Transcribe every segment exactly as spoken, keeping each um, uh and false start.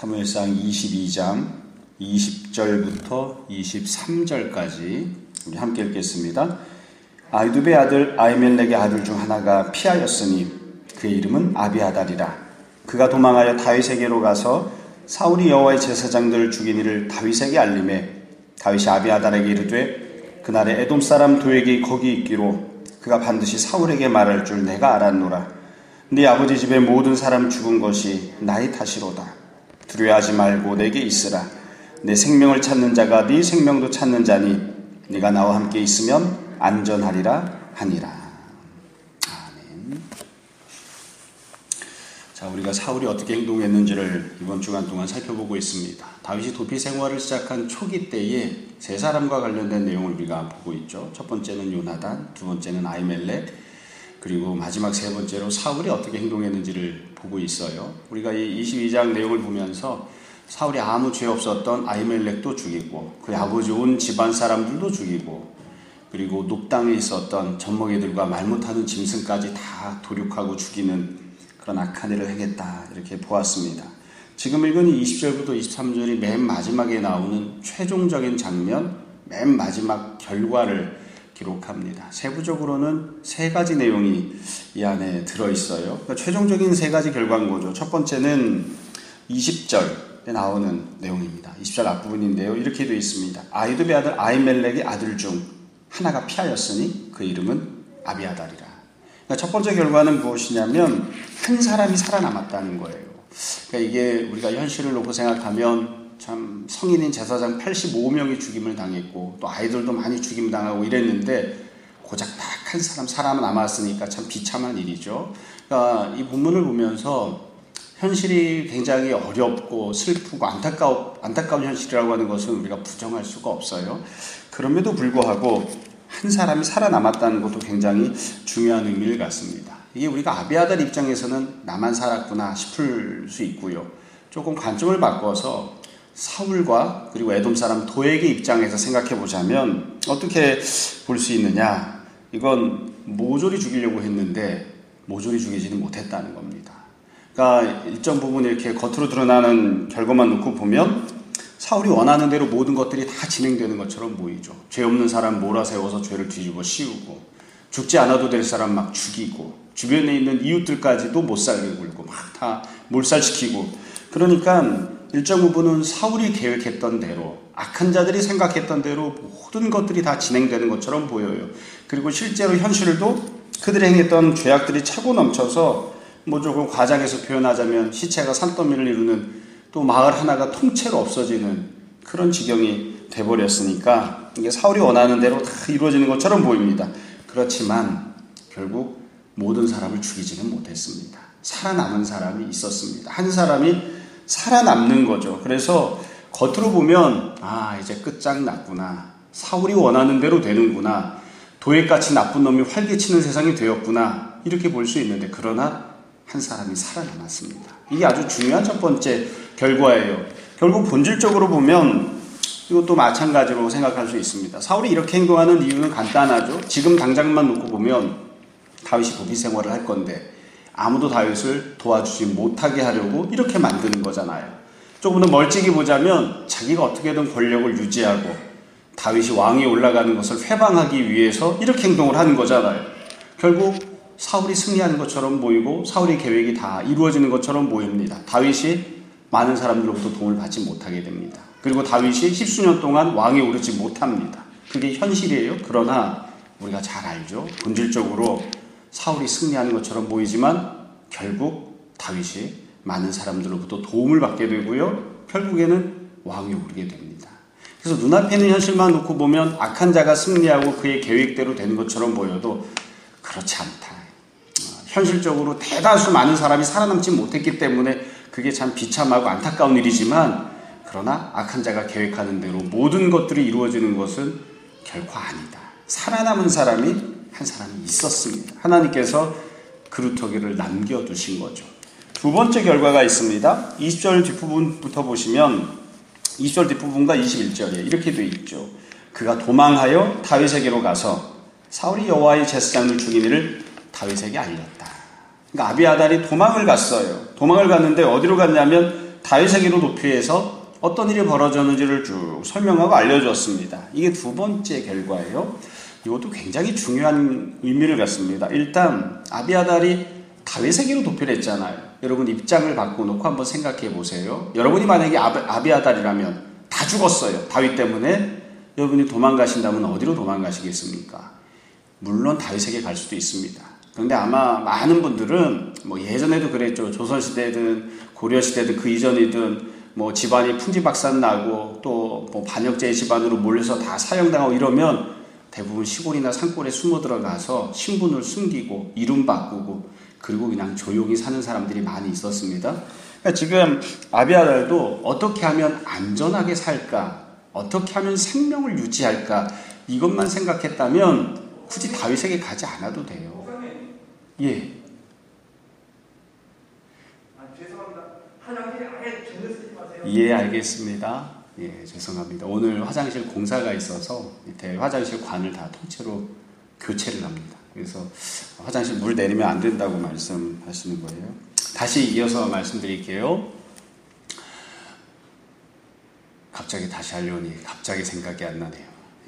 사무엘상 이십이 장 이십 절부터 이십삼 절까지 우리 함께 읽겠습니다. 아히두베의 아들 아히멜렉의 아들 중 하나가 피하였으니 그의 이름은 아비아달이라. 그가 도망하여 다윗에게로 가서 사울이 여호와의 제사장들을 죽인 일을 다윗에게 알림해 다윗이 아비아달에게 이르되 그날에 에돔 사람 도액이 거기 있기로 그가 반드시 사울에게 말할 줄 내가 알았노라. 네 아버지 집의 모든 사람 죽은 것이 나의 탓이로다. 두려워하지 말고 내게 있으라. 내 생명을 찾는 자가 네 생명도 찾는 자니 네가 나와 함께 있으면 안전하리라 하니라. 아멘. 자, 우리가 사울이 어떻게 행동했는지를 이번 주간 동안 살펴보고 있습니다. 다윗이 도피 생활을 시작한 초기 때에 세 사람과 관련된 내용을 우리가 보고 있죠. 첫 번째는 요나단, 두 번째는 아히멜렉, 그리고 마지막 세 번째로 사울이 어떻게 행동했는지를 보고 있어요. 우리가 이 이십이 장 내용을 보면서 사울이 아무 죄 없었던 아히멜렉도 죽이고 그의 아버지 온 집안 사람들도 죽이고 그리고 녹당에 있었던 젖먹이들과 말 못하는 짐승까지 다 도륙하고 죽이는 그런 악한 일을 행했다, 이렇게 보았습니다. 지금 읽은 이 이십 절부터 이십삼 절이 맨 마지막에 나오는 최종적인 장면, 맨 마지막 결과를 기록합니다. 세부적으로는 세 가지 내용이 이 안에 들어있어요. 그러니까 최종적인 세 가지 결과인 거죠. 첫 번째는 이십 절에 나오는 내용입니다. 이십 절 앞부분인데요. 이렇게 되어 있습니다. 아히두베의 아들 아히멜렉의 아들 중 하나가 피하였으니 그 이름은 아비아달이라. 그러니까 첫 번째 결과는 무엇이냐면 한 사람이 살아남았다는 거예요. 그러니까 이게 우리가 현실을 놓고 생각하면 참 성인인 제사장 팔십오 명이 죽임을 당했고 또 아이들도 많이 죽임 당하고 이랬는데 고작 딱 한 사람 살아남았으니까 참 비참한 일이죠. 그러니까 이 본문을 보면서 현실이 굉장히 어렵고 슬프고 안타까운, 안타까운 현실이라고 하는 것은 우리가 부정할 수가 없어요. 그럼에도 불구하고 한 사람이 살아남았다는 것도 굉장히 중요한 의미를 갖습니다. 이게 우리가 아비아달 입장에서는 나만 살았구나 싶을 수 있고요. 조금 관점을 바꿔서 사울과 그리고 에돔 사람 도액의 입장에서 생각해 보자면 어떻게 볼 수 있느냐? 이건 모조리 죽이려고 했는데 모조리 죽이지는 못했다는 겁니다. 그러니까 일정 부분 이렇게 겉으로 드러나는 결과만 놓고 보면 사울이 원하는 대로 모든 것들이 다 진행되는 것처럼 보이죠. 죄 없는 사람 몰아세워서 죄를 뒤집어 씌우고 죽지 않아도 될 사람 막 죽이고 주변에 있는 이웃들까지도 못 살게 굴고 막 다 몰살시키고, 그러니까 일정 부분은 사울이 계획했던 대로 악한 자들이 생각했던 대로 모든 것들이 다 진행되는 것처럼 보여요. 그리고 실제로 현실도 그들이 행했던 죄악들이 차고 넘쳐서 뭐 조금 과장해서 표현하자면 시체가 산더미를 이루는, 또 마을 하나가 통째로 없어지는 그런 지경이 돼버렸으니까 이게 사울이 원하는 대로 다 이루어지는 것처럼 보입니다. 그렇지만 결국 모든 사람을 죽이지는 못했습니다. 살아남은 사람이 있었습니다. 한 사람이 살아남는 거죠. 그래서 겉으로 보면 아, 이제 끝장났구나, 사울이 원하는 대로 되는구나, 도액같이 나쁜 놈이 활개치는 세상이 되었구나, 이렇게 볼 수 있는데, 그러나 한 사람이 살아남았습니다. 이게 아주 중요한 첫 번째 결과예요. 결국 본질적으로 보면 이것도 마찬가지로 생각할 수 있습니다. 사울이 이렇게 행동하는 이유는 간단하죠. 지금 당장만 놓고 보면 다윗이 도피 생활을 할 건데 아무도 다윗을 도와주지 못하게 하려고 이렇게 만드는 거잖아요. 조금 더 멀찍이 보자면 자기가 어떻게든 권력을 유지하고 다윗이 왕위에 올라가는 것을 회방하기 위해서 이렇게 행동을 하는 거잖아요. 결국 사울이 승리하는 것처럼 보이고 사울의 계획이 다 이루어지는 것처럼 보입니다. 다윗이 많은 사람들로부터 도움을 받지 못하게 됩니다. 그리고 다윗이 십수년 동안 왕에 오르지 못합니다. 그게 현실이에요. 그러나 우리가 잘 알죠. 본질적으로 사울이 승리하는 것처럼 보이지만 결국 다윗이 많은 사람들로부터 도움을 받게 되고요. 결국에는 왕에 오르게 됩니다. 그래서 눈앞에 있는 현실만 놓고 보면 악한 자가 승리하고 그의 계획대로 되는 것처럼 보여도 그렇지 않다. 현실적으로 대다수 많은 사람이 살아남지 못했기 때문에 그게 참 비참하고 안타까운 일이지만, 그러나 악한 자가 계획하는 대로 모든 것들이 이루어지는 것은 결코 아니다. 살아남은 사람이 한 사람이 있었습니다. 하나님께서 그루터기를 남겨두신 거죠. 두 번째 결과가 있습니다. 이십 절 뒷부분부터 보시면 이십 절 뒷부분과 이십일 절에 이렇게 되어 있죠. 그가 도망하여 다윗에게로 가서 사울이 여호와의 제사장을 죽인 일을 다윗에게 알렸다. 그러니까 아비아달이 도망을 갔어요. 도망을 갔는데 어디로 갔냐면 다윗에게로 도피해서 어떤 일이 벌어졌는지를 쭉 설명하고 알려주었습니다. 이게 두 번째 결과예요. 이것도 굉장히 중요한 의미를 갖습니다. 일단 아비아달이 다윗에게로 도피를 했잖아요. 여러분 입장을 바꿔놓고 한번 생각해 보세요. 여러분이 만약에 아비아달이라면 다 죽었어요. 다윗 때문에. 여러분이 도망가신다면 어디로 도망가시겠습니까? 물론 다윗에게 갈 수도 있습니다. 그런데 아마 많은 분들은 뭐 예전에도 그랬죠. 조선시대든 고려시대든 그 이전이든 뭐 집안이 풍지박산 나고 또 뭐 반역죄의 집안으로 몰려서 다 사형당하고 이러면 대부분 시골이나 산골에 숨어 들어가서 신분을 숨기고 이름 바꾸고 그리고 그냥 조용히 사는 사람들이 많이 있었습니다. 그러니까 지금 아비아달도 어떻게 하면 안전하게 살까, 어떻게 하면 생명을 유지할까 이것만 생각했다면 굳이 다윗에게 가지 않아도 돼요. 예. 예, 알겠습니다. 예, 죄송합니다. 오늘 화장실 공사가 있어서 밑에 화장실 관을 다 통째로 교체를 합니다. 그래서 화장실 물 내리면 안 된다고 말씀하시는 거예요. 다시 이어서 말씀드릴게요. 갑자기 다시 하려니 갑자기 생각이 안 나네요.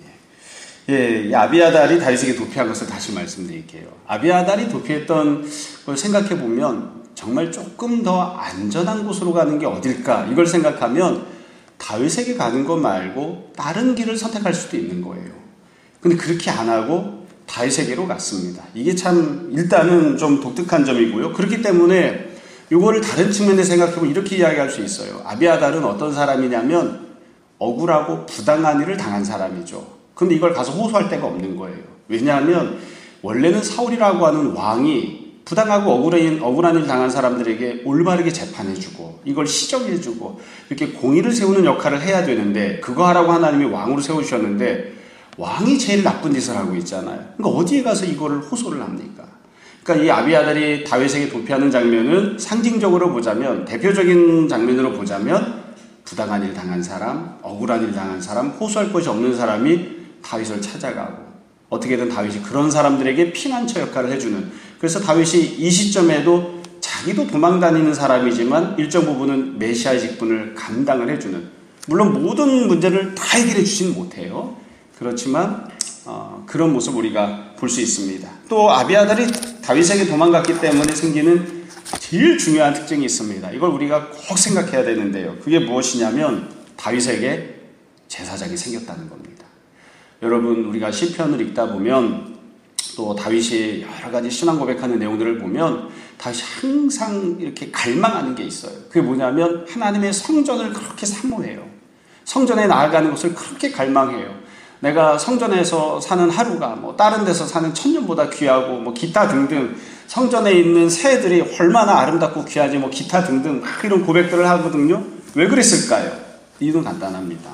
예, 예, 이 아비아달이 다윗에게 도피한 것을 다시 말씀드릴게요. 아비아달이 도피했던 걸 생각해 보면 정말 조금 더 안전한 곳으로 가는 게 어딜까 이걸 생각하면 다윗에게 가는 것 말고 다른 길을 선택할 수도 있는 거예요. 근데 그렇게 안 하고 다윗에게로 갔습니다. 이게 참 일단은 좀 독특한 점이고요. 그렇기 때문에 이거를 다른 측면에서 생각해보면 이렇게 이야기할 수 있어요. 아비아달은 어떤 사람이냐면 억울하고 부당한 일을 당한 사람이죠. 근데 이걸 가서 호소할 데가 없는 거예요. 왜냐하면 원래는 사울이라고 하는 왕이 부당하고 억울한, 억울한 일 당한 사람들에게 올바르게 재판해주고 이걸 시정해주고 이렇게 공의를 세우는 역할을 해야 되는데 그거 하라고 하나님이 왕으로 세우셨는데 왕이 제일 나쁜 짓을 하고 있잖아요. 그러니까 어디에 가서 이거를 호소를 합니까? 그러니까 이 아비아달이 다윗에게 도피하는 장면은 상징적으로 보자면 대표적인 장면으로 보자면 부당한 일 당한 사람, 억울한 일 당한 사람, 호소할 것이 없는 사람이 다윗을 찾아가고 어떻게든 다윗이 그런 사람들에게 피난처 역할을 해주는 그래서 다윗이 이 시점에도 자기도 도망다니는 사람이지만 일정 부분은 메시아의 직분을 감당을 해주는 물론 모든 문제를 다 해결해 주지는 못해요. 그렇지만 어, 그런 모습 우리가 볼 수 있습니다. 또 아비아달이 다윗에게 도망갔기 때문에 생기는 제일 중요한 특징이 있습니다. 이걸 우리가 꼭 생각해야 되는데요. 그게 무엇이냐면 다윗에게 제사장이 생겼다는 겁니다. 여러분 우리가 시편을 읽다 보면 또 다윗이 여러 가지 신앙 고백하는 내용들을 보면 다윗이 항상 이렇게 갈망하는 게 있어요. 그게 뭐냐면 하나님의 성전을 그렇게 사모해요. 성전에 나아가는 것을 그렇게 갈망해요. 내가 성전에서 사는 하루가 뭐 다른 데서 사는 천년보다 귀하고 뭐 기타 등등 성전에 있는 새들이 얼마나 아름답고 귀하지 뭐 기타 등등 막 이런 고백들을 하거든요. 왜 그랬을까요? 이유는 간단합니다.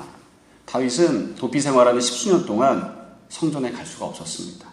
다윗은 도피 생활하는 십수년 동안 성전에 갈 수가 없었습니다.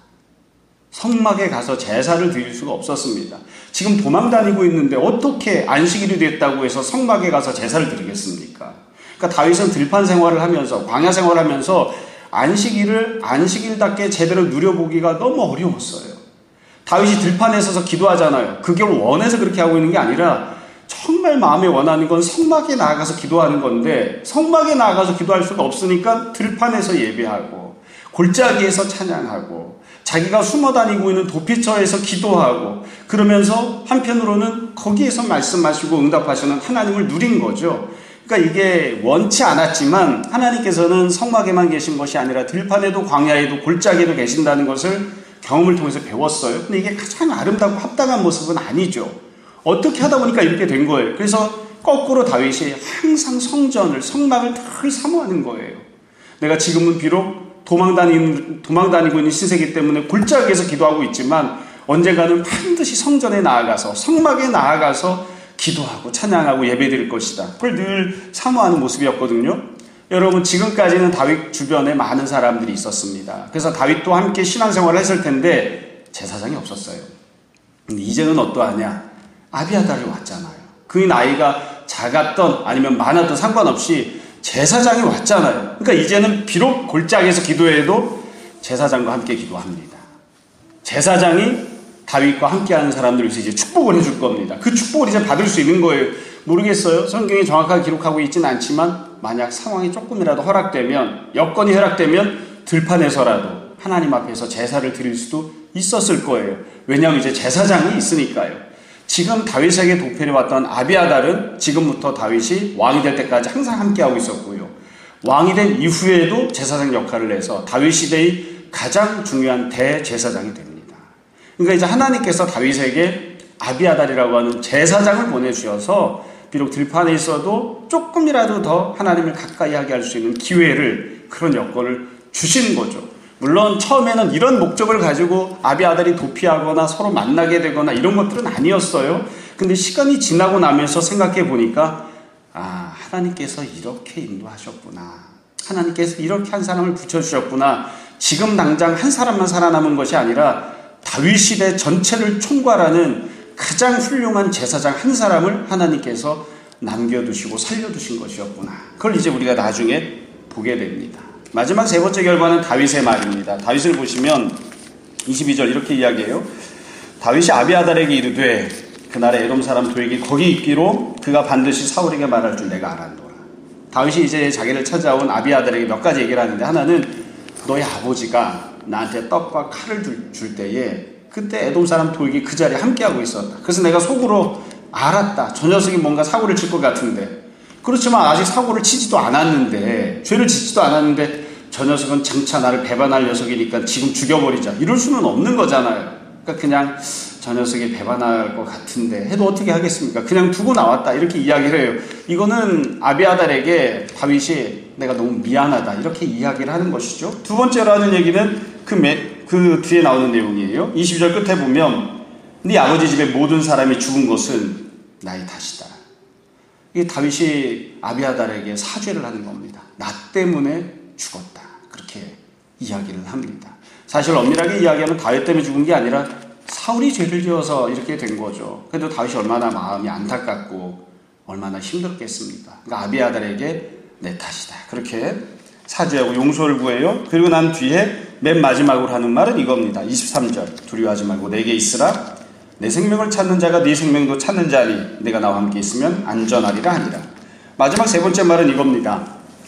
성막에 가서 제사를 드릴 수가 없었습니다. 지금 도망 다니고 있는데 어떻게 안식일이 됐다고 해서 성막에 가서 제사를 드리겠습니까? 그러니까 다윗은 들판 생활을 하면서 광야 생활을 하면서 안식일을 안식일답게 제대로 누려보기가 너무 어려웠어요. 다윗이 들판에 서서 기도하잖아요. 그걸 원해서 그렇게 하고 있는 게 아니라 정말 마음에 원하는 건 성막에 나아가서 기도하는 건데 성막에 나아가서 기도할 수가 없으니까 들판에서 예배하고 골짜기에서 찬양하고 자기가 숨어 다니고 있는 도피처에서 기도하고 그러면서 한편으로는 거기에서 말씀하시고 응답하시는 하나님을 누린 거죠. 그러니까 이게 원치 않았지만 하나님께서는 성막에만 계신 것이 아니라 들판에도 광야에도 골짜기에도 계신다는 것을 경험을 통해서 배웠어요. 근데 이게 가장 아름답고 합당한 모습은 아니죠. 어떻게 하다 보니까 이렇게 된 거예요. 그래서 거꾸로 다윗이 항상 성전을 성막을 늘 사모하는 거예요. 내가 지금은 비록 도망 다니는, 도망 다니고 있는 신세기 때문에 골짜기에서 기도하고 있지만 언젠가는 반드시 성전에 나아가서 성막에 나아가서 기도하고 찬양하고 예배드릴 것이다. 그걸 늘 사모하는 모습이었거든요. 여러분 지금까지는 다윗 주변에 많은 사람들이 있었습니다. 그래서 다윗도 함께 신앙생활을 했을 텐데 제사장이 없었어요. 근데 이제는 어떠하냐? 아비아달이 왔잖아요. 그의 나이가 작았던 아니면 많았던 상관없이 제사장이 왔잖아요. 그러니까 이제는 비록 골짜기에서 기도해도 제사장과 함께 기도합니다. 제사장이 다윗과 함께하는 사람들을 위해서 이제 축복을 해줄 겁니다. 그 축복을 이제 받을 수 있는 거예요. 모르겠어요. 성경이 정확하게 기록하고 있지는 않지만 만약 상황이 조금이라도 허락되면, 여건이 허락되면 들판에서라도 하나님 앞에서 제사를 드릴 수도 있었을 거예요. 왜냐하면 이제 제사장이 있으니까요. 지금 다윗에게 도피해왔던 아비아달은 지금부터 다윗이 왕이 될 때까지 항상 함께하고 있었고요. 왕이 된 이후에도 제사장 역할을 해서 다윗 시대의 가장 중요한 대제사장이 됩니다. 그러니까 이제 하나님께서 다윗에게 아비아달이라고 하는 제사장을 보내주셔서 비록 들판에 있어도 조금이라도 더 하나님을 가까이 하게 할 수 있는 기회를, 그런 여건을 주신 거죠. 물론 처음에는 이런 목적을 가지고 아비아달이 도피하거나 서로 만나게 되거나 이런 것들은 아니었어요. 근데 시간이 지나고 나면서 생각해 보니까 아, 하나님께서 이렇게 인도하셨구나. 하나님께서 이렇게 한 사람을 붙여주셨구나. 지금 당장 한 사람만 살아남은 것이 아니라 다윗 시대 전체를 총괄하는 가장 훌륭한 제사장 한 사람을 하나님께서 남겨두시고 살려두신 것이었구나. 그걸 이제 우리가 나중에 보게 됩니다. 마지막 세 번째 결과는 다윗의 말입니다. 다윗을 보시면 이십이 절 이렇게 이야기해요. 다윗이 아비아달에게 이르되 그날의 에돔 사람 도액이 거기 있기로 그가 반드시 사울에게 말할 줄 내가 알았노라. 다윗이 이제 자기를 찾아온 아비아달에게 몇 가지 얘기를 하는데, 하나는 너의 아버지가 나한테 떡과 칼을 줄, 줄 때에 그때 에돔 사람 도액이 그 자리에 함께하고 있었다. 그래서 내가 속으로 알았다. 저 녀석이 뭔가 사고를 칠 것 같은데, 그렇지만 아직 사고를 치지도 않았는데, 죄를 짓지도 않았는데 저 녀석은 장차 나를 배반할 녀석이니까 지금 죽여버리자, 이럴 수는 없는 거잖아요. 그러니까 그냥 저 녀석이 배반할 것 같은데 해도 어떻게 하겠습니까? 그냥 두고 나왔다, 이렇게 이야기를 해요. 이거는 아비아달에게 다윗이 내가 너무 미안하다, 이렇게 이야기를 하는 것이죠. 두 번째로 하는 얘기는 그, 매, 그 뒤에 나오는 내용이에요. 이십이 절 끝에 보면 네 아버지 집의 모든 사람이 죽은 것은 나의 탓이다. 이게 다윗이 아비아달에게 사죄를 하는 겁니다. 나 때문에 죽었다, 그렇게 이야기를 합니다. 사실 엄밀하게 이야기하면 다윗 때문에 죽은 게 아니라 사울이 죄를 지어서 이렇게 된 거죠. 그래도 다윗이 얼마나 마음이 안타깝고 얼마나 힘들었겠습니까? 그러니까 아비아달에게 내 탓이다, 그렇게 사죄하고 용서를 구해요. 그리고 난 뒤에 맨 마지막으로 하는 말은 이겁니다. 이십삼 절 두려워하지 말고 내게 있으라. 내 생명을 찾는 자가 네 생명도 찾는 자니 내가 나와 함께 있으면 안전하리라 하니라. 마지막 세 번째 말은 이겁니다.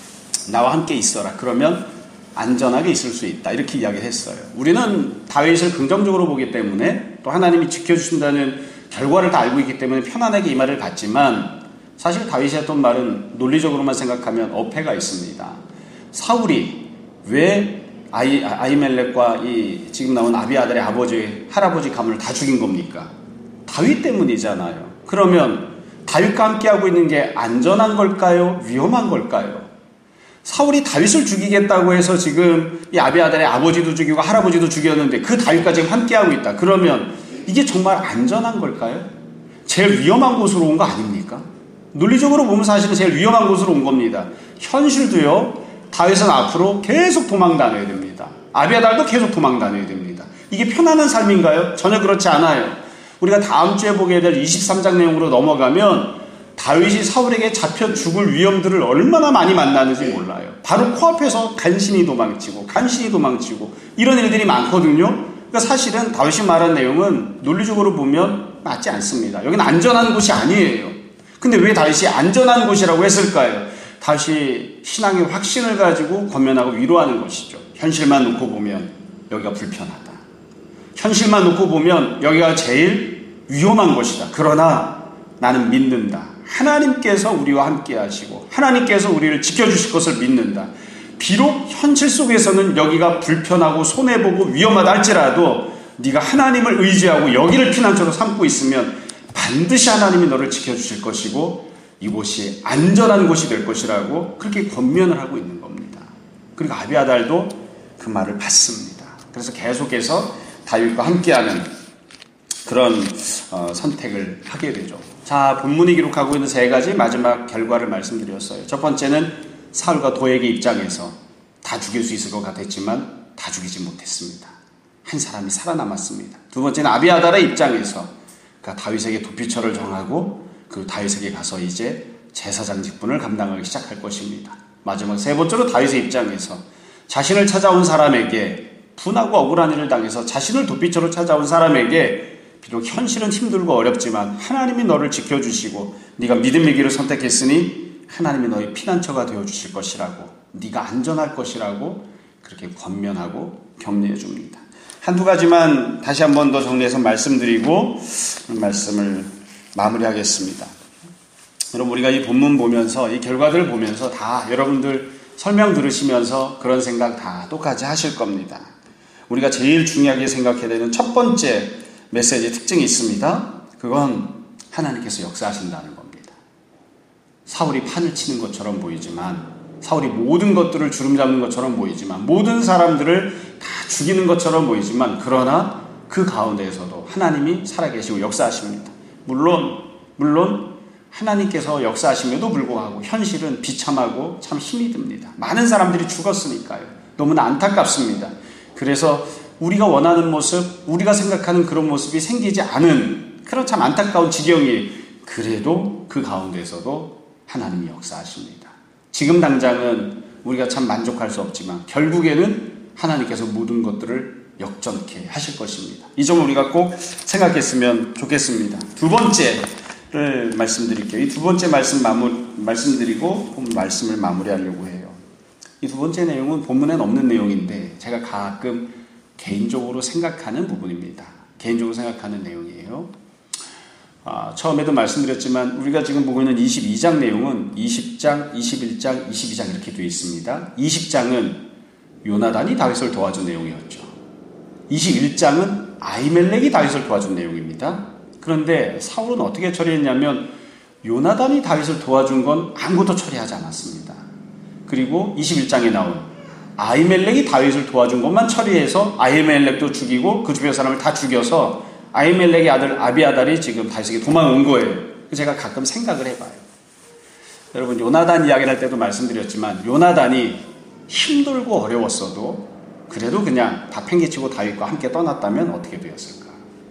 나와 함께 있어라. 그러면 안전하게 있을 수 있다, 이렇게 이야기를 했어요. 우리는 다윗을 긍정적으로 보기 때문에, 또 하나님이 지켜주신다는 결과를 다 알고 있기 때문에 편안하게 이 말을 갖지만, 사실 다윗이 했던 말은 논리적으로만 생각하면 어폐가 있습니다. 사울이 왜 아이, 아히멜렉과 이 지금 나온 아비아달의 아버지, 할아버지 가문을 다 죽인 겁니까? 다윗 때문이잖아요. 그러면 다윗과 함께하고 있는 게 안전한 걸까요? 위험한 걸까요? 사울이 다윗을 죽이겠다고 해서 지금 이 아비아달의 아버지도 죽이고 할아버지도 죽였는데 그 다윗과 지금 함께하고 있다. 그러면 이게 정말 안전한 걸까요? 제일 위험한 곳으로 온 거 아닙니까? 논리적으로 보면 사실은 제일 위험한 곳으로 온 겁니다. 현실도요, 다윗은 앞으로 계속 도망 다녀야 됩니다. 아비아달도 계속 도망 다녀야 됩니다. 이게 편안한 삶인가요? 전혀 그렇지 않아요. 우리가 다음 주에 보게 될 이십삼 장 내용으로 넘어가면 다윗이 사울에게 잡혀 죽을 위험들을 얼마나 많이 만나는지 몰라요. 바로 코앞에서 간신히 도망치고 간신히 도망치고 이런 일들이 많거든요. 그러니까 사실은 다윗이 말한 내용은 논리적으로 보면 맞지 않습니다. 여기는 안전한 곳이 아니에요. 근데 왜 다윗이 안전한 곳이라고 했을까요? 다시 신앙의 확신을 가지고 권면하고 위로하는 것이죠. 현실만 놓고 보면 여기가 불편하다. 현실만 놓고 보면 여기가 제일 위험한 곳이다. 그러나 나는 믿는다. 하나님께서 우리와 함께 하시고 하나님께서 우리를 지켜주실 것을 믿는다. 비록 현실 속에서는 여기가 불편하고 손해보고 위험하다 할지라도 네가 하나님을 의지하고 여기를 피난처로 삼고 있으면 반드시 하나님이 너를 지켜주실 것이고 이곳이 안전한 곳이 될 것이라고 그렇게 권면을 하고 있는 겁니다. 그리고 아비아달도 그 말을 받습니다. 그래서 계속해서 다윗과 함께하는 그런 어, 선택을 하게 되죠. 자, 본문이 기록하고 있는 세 가지 마지막 결과를 말씀드렸어요. 첫 번째는 사울과 도액의 입장에서 다 죽일 수 있을 것 같았지만 다 죽이지 못했습니다. 한 사람이 살아남았습니다. 두 번째는 아비아달의 입장에서 그러니까 다윗에게 도피처를 정하고 그 다윗에게 가서 이제 제사장 직분을 감당하기 시작할 것입니다. 마지막 세 번째로 다윗의 입장에서 자신을 찾아온 사람에게 분하고 억울한 일을 당해서 자신을 도피처로 찾아온 사람에게 비록 현실은 힘들고 어렵지만 하나님이 너를 지켜주시고 네가 믿음의 길을 선택했으니 하나님이 너의 피난처가 되어주실 것이라고, 네가 안전할 것이라고 그렇게 권면하고 격려해 줍니다. 한두 가지만 다시 한 번 더 정리해서 말씀드리고 말씀을 마무리하겠습니다. 여러분, 우리가 이 본문 보면서 이 결과들을 보면서 다 여러분들 설명 들으시면서 그런 생각 다 똑같이 하실 겁니다. 우리가 제일 중요하게 생각해야 되는 첫 번째 메시지의 특징이 있습니다. 그건 하나님께서 역사하신다는 겁니다. 사울이 판을 치는 것처럼 보이지만, 사울이 모든 것들을 주름잡는 것처럼 보이지만, 모든 사람들을 다 죽이는 것처럼 보이지만, 그러나 그 가운데에서도 하나님이 살아계시고 역사하십니다. 물론 물론 하나님께서 역사하심에도 불구하고 현실은 비참하고 참 힘이 듭니다. 많은 사람들이 죽었으니까요. 너무나 안타깝습니다. 그래서 우리가 원하는 모습, 우리가 생각하는 그런 모습이 생기지 않은 그런 참 안타까운 지경이, 그래도 그 가운데서도 하나님이 역사하십니다. 지금 당장은 우리가 참 만족할 수 없지만 결국에는 하나님께서 모든 것들을 역전케 하실 것입니다. 이 점을 우리가 꼭 생각했으면 좋겠습니다. 두 번째를 말씀드릴게요. 이 두 번째 말씀 마무리, 말씀드리고 본문 말씀을 마무리하려고 해요. 이 두 번째 내용은 본문엔 없는 내용인데 제가 가끔 개인적으로 생각하는 부분입니다. 개인적으로 생각하는 내용이에요. 아, 처음에도 말씀드렸지만 우리가 지금 보고 있는 이십이 장 내용은 이십 장, 이십일 장, 이십이 장 이렇게 되어 있습니다. 이십 장은 요나단이 다윗을 도와준 내용이었죠. 이십일 장은 아히멜렉이 다윗을 도와준 내용입니다. 그런데 사울은 어떻게 처리했냐면 요나단이 다윗을 도와준 건 아무것도 처리하지 않았습니다. 그리고 이십일 장에 나온 아히멜렉이 다윗을 도와준 것만 처리해서 아히멜렉도 죽이고 그 주변 사람을 다 죽여서 아히멜렉의 아들 아비아달이 지금 다윗에게 도망온 거예요. 제가 가끔 생각을 해봐요. 여러분, 요나단 이야기를 할 때도 말씀드렸지만 요나단이 힘들고 어려웠어도 그래도 그냥 다 팽개치고 다윗과 함께 떠났다면 어떻게 되었을까?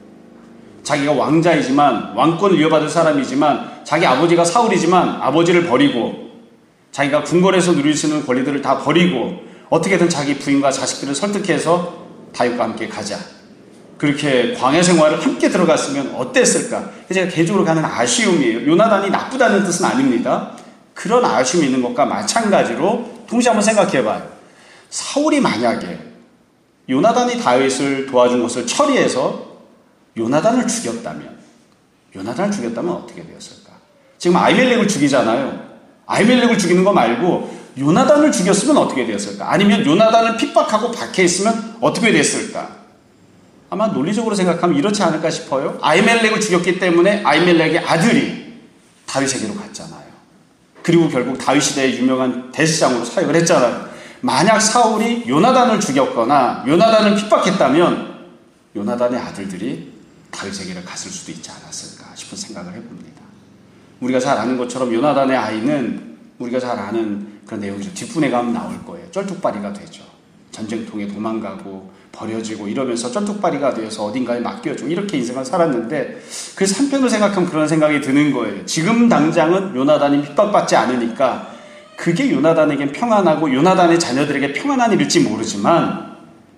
자기가 왕자이지만, 왕권을 이어받을 사람이지만, 자기 아버지가 사울이지만 아버지를 버리고 자기가 궁궐에서 누릴 수 있는 권리들을 다 버리고 어떻게든 자기 부인과 자식들을 설득해서 다윗과 함께 가자, 그렇게 광야 생활을 함께 들어갔으면 어땠을까? 제가 개인적으로 가는 아쉬움이에요. 요나단이 나쁘다는 뜻은 아닙니다. 그런 아쉬움이 있는 것과 마찬가지로 동시에 한번 생각해봐요. 사울이 만약에 요나단이 다윗을 도와준 것을 처리해서 요나단을 죽였다면 요나단을 죽였다면 어떻게 되었을까? 지금 아히멜렉을 죽이잖아요. 아히멜렉을 죽이는 거 말고 요나단을 죽였으면 어떻게 되었을까? 아니면 요나단을 핍박하고 박해했으면 어떻게 됐을까? 아마 논리적으로 생각하면 이렇지 않을까 싶어요. 아히멜렉을 죽였기 때문에 아히멜렉의 아들이 다윗에게로 갔잖아요. 그리고 결국 다윗 시대의 유명한 대제사장으로 사역을 했잖아요. 만약 사울이 요나단을 죽였거나 요나단을 핍박했다면 요나단의 아들들이 다윗에게로 갔을 수도 있지 않았을까 싶은 생각을 해봅니다. 우리가 잘 아는 것처럼 요나단의 아이는 우리가 잘 아는 그런 내용이죠. 뒷분에 가면 나올 거예요. 쩔뚝발이가 되죠. 전쟁통에 도망가고 버려지고 이러면서 쩔뚝발이가 되어서 어딘가에 맡겨주고 이렇게 인생을 살았는데, 그래서 한편으로 생각하면 그런 생각이 드는 거예요. 지금 당장은 요나단이 핍박받지 않으니까 그게 요나단에겐 평안하고 요나단의 자녀들에게 평안한 일일지 모르지만,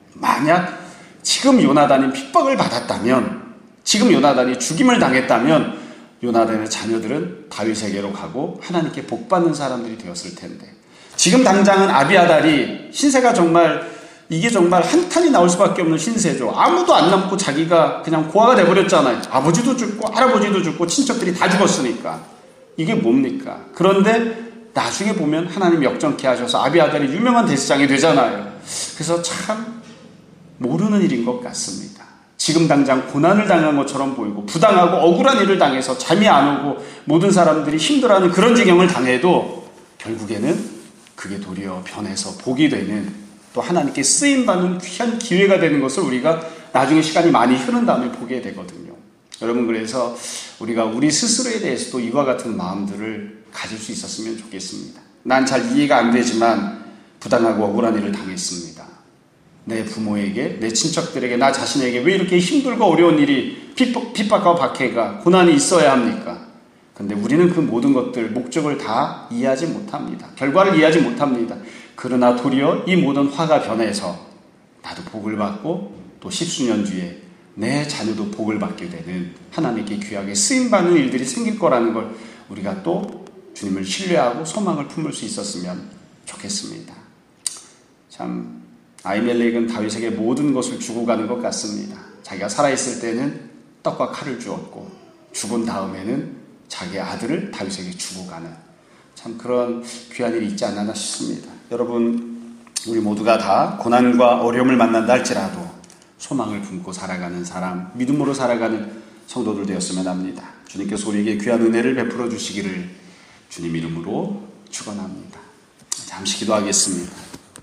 만약 지금 요나단이 핍박을 받았다면, 지금 요나단이 죽임을 당했다면 요나단의 자녀들은 다윗에게로 가고 하나님께 복받는 사람들이 되었을 텐데, 지금 당장은 아비아달이 신세가 정말, 이게 정말 한탄이 나올 수밖에 없는 신세죠. 아무도 안 남고 자기가 그냥 고아가 돼버렸잖아요. 아버지도 죽고 할아버지도 죽고 친척들이 다 죽었으니까. 이게 뭡니까? 그런데 나중에 보면 하나님 역전케 하셔서 아비아달이 유명한 대제사장이 되잖아요. 그래서 참 모르는 일인 것 같습니다. 지금 당장 고난을 당한 것처럼 보이고 부당하고 억울한 일을 당해서 잠이 안 오고 모든 사람들이 힘들어하는 그런 지경을 당해도 결국에는 그게 도리어 변해서 복이 되는, 또 하나님께 쓰임받는 귀한 기회가 되는 것을 우리가 나중에 시간이 많이 흐른 다음에 보게 되거든요. 여러분, 그래서 우리가 우리 스스로에 대해서도 이와 같은 마음들을 가질 수 있었으면 좋겠습니다. 난 잘 이해가 안 되지만 부당하고 억울한 일을 당했습니다. 내 부모에게, 내 친척들에게, 나 자신에게 왜 이렇게 힘들고 어려운 일이, 핍박, 핍박과 박해가, 고난이 있어야 합니까? 근데 우리는 그 모든 것들, 목적을 다 이해하지 못합니다. 결과를 이해하지 못합니다. 그러나 도리어 이 모든 화가 변해서 나도 복을 받고 또 십수년 뒤에 내 자녀도 복을 받게 되는 하나님께 귀하게 쓰임받는 일들이 생길 거라는 걸 우리가 또 주님을 신뢰하고 소망을 품을 수 있었으면 좋겠습니다. 참 아히멜렉은 다윗에게 모든 것을 주고 가는 것 같습니다. 자기가 살아있을 때는 떡과 칼을 주었고 죽은 다음에는 자기 아들을 다윗에게 주고 가는 참 그런 귀한 일이 있지 않나 싶습니다. 여러분, 우리 모두가 다 고난과 어려움을 만난다 할지라도 소망을 품고 살아가는 사람, 믿음으로 살아가는 성도들 되었으면 합니다. 주님께서 우리에게 귀한 은혜를 베풀어 주시기를 주님 이름으로 축원합니다. 잠시 기도하겠습니다.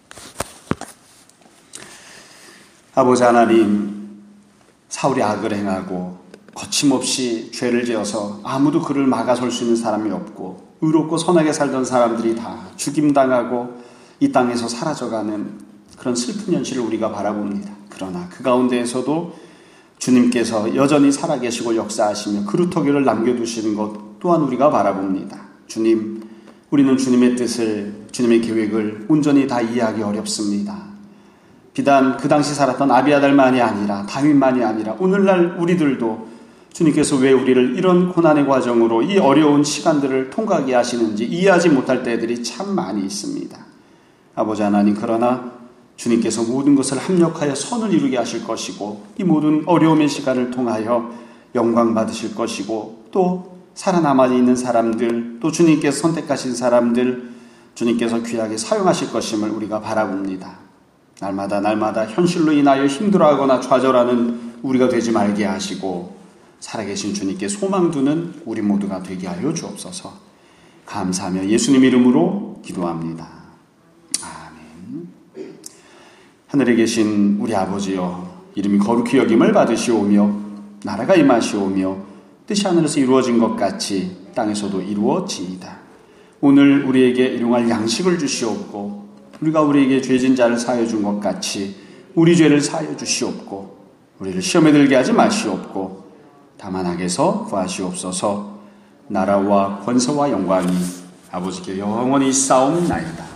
아버지 하나님, 사울이 악을 행하고 거침없이 죄를 지어서 아무도 그를 막아설 수 있는 사람이 없고 의롭고 선하게 살던 사람들이 다 죽임당하고 이 땅에서 사라져가는 그런 슬픈 현실을 우리가 바라봅니다. 그러나 그 가운데에서도 주님께서 여전히 살아계시고 역사하시며 그루터기를 남겨두시는 것 또한 우리가 바라봅니다. 주님, 우리는 주님의 뜻을, 주님의 계획을 온전히 다 이해하기 어렵습니다. 비단 그 당시 살았던 아비아달만이 아니라 다윗만이 아니라 오늘날 우리들도 주님께서 왜 우리를 이런 고난의 과정으로 이 어려운 시간들을 통과하게 하시는지 이해하지 못할 때들이 참 많이 있습니다. 아버지 하나님, 그러나 주님께서 모든 것을 합력하여 선을 이루게 하실 것이고 이 모든 어려움의 시간을 통하여 영광 받으실 것이고 또 살아남아 있는 사람들, 또 주님께서 선택하신 사람들 주님께서 귀하게 사용하실 것임을 우리가 바라봅니다. 날마다 날마다 현실로 인하여 힘들어하거나 좌절하는 우리가 되지 말게 하시고 살아계신 주님께 소망 두는 우리 모두가 되게 하여 주옵소서. 감사하며 예수님 이름으로 기도합니다. 아멘. 하늘에 계신 우리 아버지여, 이름이 거룩히 여김을 받으시오며 나라가 임하시오며 뜻이 하늘에서 이루어진 것 같이 땅에서도 이루어지이다. 오늘 우리에게 일용할 양식을 주시옵고 우리가 우리에게 죄진 자를 사하여 준 것 같이 우리 죄를 사하여 주시옵고 우리를 시험에 들게 하지 마시옵고 다만 악에서 구하시옵소서. 나라와 권세와 영광이 아버지께 영원히 싸움나이다.